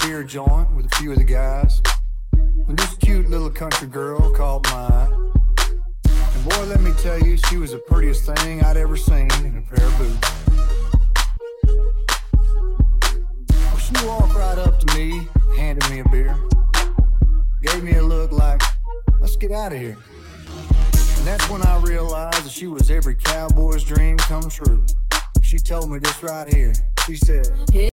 beer joint with a few of the guys when this cute little country girl caught my eye. And boy, let me tell you, she was the prettiest thing I'd ever seen in a pair of boots. Well, she walked right up to me, handed me a beer, gave me a look like, let's get out of here. And that's when I realized that she was every cowboy's dream come true. She told me this right here. She said,